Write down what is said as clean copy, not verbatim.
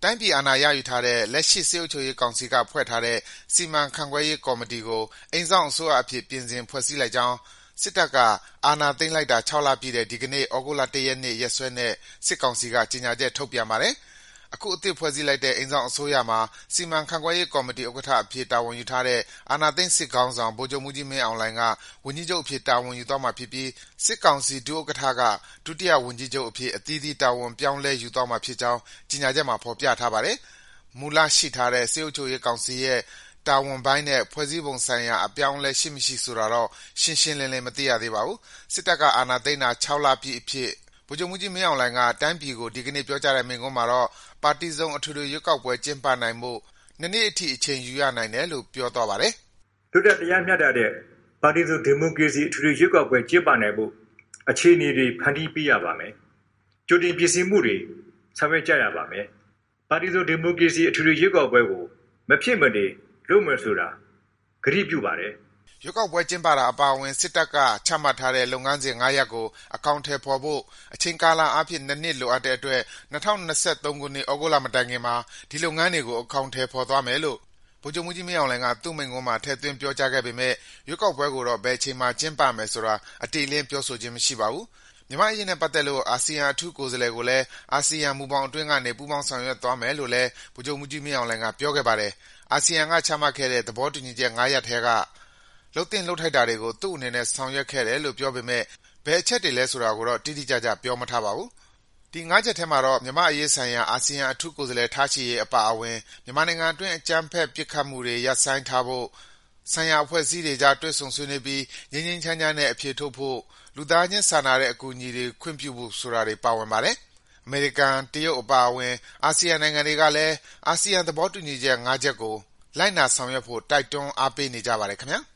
တိုင်းပြည်အာဏာရယူထားတဲ့လက်ရှိစစ်အုပ်ချုပ်ရေးကောင်စီကဖွဲ့ထားတဲ့စီမံခန့်ခွဲရေးကော်မတီကိုအိမ်စောင့်အစိုးရအဖြစ်ပြင်ဆင်ဖွဲ့စည်းလိုက်ကြောင်းစစ်တပ်ကအာဏာသိမ်းလိုက်တာ6 လပြည့်တဲ့ဒီကနေ့ဩဂုတ်လ 1 ရက်နေ့ရက်စွဲနဲ့စစ်ကောင်စီကကြေညာချက်ထုတ်ပြန်ပါတယ်။အခုအသစ်ဖွဲ့စည်းလိုက်တဲ့အိမ်စောင့်အစိုးရမှာစီမံခန့်ခွဲရေးကော်မတီဥက္ကဋ္ဌအဖြစ်တာဝန်ယူထားတဲ့အာဏာသိမ်းစစ်ခေါင်းဆောင်ဗိုလ်ချုပ်မှူးကြီးမင်းအောင်လှိုင်ကဝန်ကြီးချုပ်အဖြစ်တာဝန်ယူသွားမှာဖြစ်ပြီးစစ်ကောင်စီဒုဥက္ကဋ္ဌကဒုတိယဝန်ကြီးချုပ်အဖြစ်အသီးသီးတာဝန်ပြောင်းလဲယူသွားမှာဖြစ်ကြောင်းကြေညာချက်မှာဖော်ပြထားပါတယ်။မူလရှိထားတဲ့စစ်အုပ်ချုပ်ရေးကောင်စီရဲ့တာဝန်ပိုင်းနဲ့ဖွဲ့စည်းပုံဆိုင်ရာအပြောင်းအလဲရှိမရှိဆိုတာတော့ရှင်းရှင်းလင်းလင်းမသိရသေးပါဘူး။စစ်တပ်ကအာဏာသိမ်းတာ6 လပြည့်အဖြစ်ဗိုလ်ချုပ်မှူးကြီးမင်းအောင်လှိုင်ကတိုင်းပြည်ကိုဒီကနေ့ပြောကြားတဲ့မိန့်ခွန်းမှာတော့ပါတီစုံအထွေထွေရွေးကောက်ပွဲကျင်းပနိုင်ဖို့2 နှစ်အထိအချိန်ယူရနိုင်တယ်လို့ပြောသွားပါတယ်။လွတ်လပ်တရားမျှတတဲ့ပါတီစုံဒီမိုကရေစီအထွေထွေရွေးကောက်ပွဲကျင်းပနိုင်ဖို့အခြေအနေတွေဖန်တီးပေးရပါမယ်။ကြိုတင်ပြင်ဆင်မှုတွေဆောင်ရွက်ကြရပါမယ်။ပါတီစုံဒီမိုကရေစီအထွေထွေရွေးကောက်ပွဲကိုမဖြစ်မနေလုပ်မယ်ဆိုတာကတိပြုပါတယ်။ရွေးကောက်ပွဲကျင်းပတာအပါအဝင်စစ်တပ်ကချမှတ်ထားတဲ့လုပ်ငန်းစဉ်5 ရပ်ကိုအကောင်အထည်ဖော်ဖို့အချိန်ကာလအားဖြင့် 2 နှစ်လိုအပ်တဲ့အတွက်2023 ခုနှစ်ဩဂုတ်လမတိုင်ခင်မှာဒီလုပ်ငန်းတွေကိုအကောင်အထည်ဖော်သွားမယ်လို့ဗိုလ်ချုပ်မှူးကြီးမင်းအောင်လှိုင်ကသူ့မိန့်ခွန်းမှာထည့်သွင်းပြောကြားခဲ့ပေမဲ့ရွေးကောက်ပွဲကိုတော့ဘယ်အချိန်မှာကျင်းပမယ်ဆိုတာအတိအလင်းပြောဆိုခြင်းမရှိပါဘူး။မြန်မာ့အရေးနဲ့ပတ်သက်လို့အာဆီယံအထူးကိုယ်စားလှယ်ကိုလည်းအာဆီယံမူဘောင်အတွင်းကနေပူးပေါင်းဆောင်ရွက်သွားမယ်လို့လည်းဗိုလ်ချုပ်မှူးကြီးမင်းအောင်လှိုင်ကပြောခဲ့ပါတယ်။အာဆီယံကချမှတ်ခဲ့တဲ့သဘောတူညီချက်5 ရပ်ထဲကလှုပ်သင့်လှုပ်ထိုက်တာတွေကိုသူ့အနေနဲ့ဆောင်ရွက်ခဲ့တယ်လို့ပြောပေမဲ့ဘယ်အချက်တွေလဲဆိုတာကိုတော့တိတိကျကျပြောမထားပါဘူး။ဒီ5 ချက်ထဲမှာတော့မြန်မာ့အရေးဆိုင်ရာအာဆီယံအထူးကိုယ်စားလှယ်ထားရှိရေးအပါအဝင်မြန်မာနိုင်ငံအတွင်းအကြမ်းဖက်ပစ်ခတ်မှုတွေရပ်ဆိုင်းထားဖို့ဆိုင်ရာအဖွဲ့အစည်းတွေကြားတွေ့ဆုံဆွေးနွေးပြီးငြိမ်းငြိမ်းချမ်းချမ်းနဲ့အဖြေထုတ်ဖို့လူသားချင်းစာနာတဲ့အကူအညီတွေခွင့်ပြုဖို့ဆိုတာတွေပါဝင်ပါတယ်။အမေရိကန်၊တရုတ်အပါအဝင်အာဆီယံနိုင်ငံတွေကလည်းအာဆီယံသဘောတူညီချက်5 ချက်ကိုလိုက်နာဆောင်ရွက်ဖို့တိုက်တွန်းအားပေးနေကြပါတယ်ခင်ဗျာ။